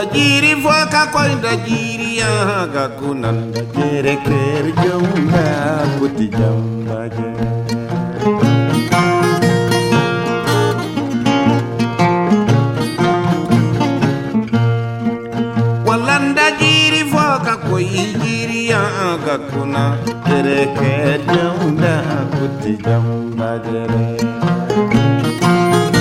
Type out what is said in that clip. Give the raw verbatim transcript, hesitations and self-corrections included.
jiri foka koy nda jiri ya gakunan da jere ker jomba puti jamba je walanda jiri foka koy jiri ya gakuna jere ker jomba puti jamba jere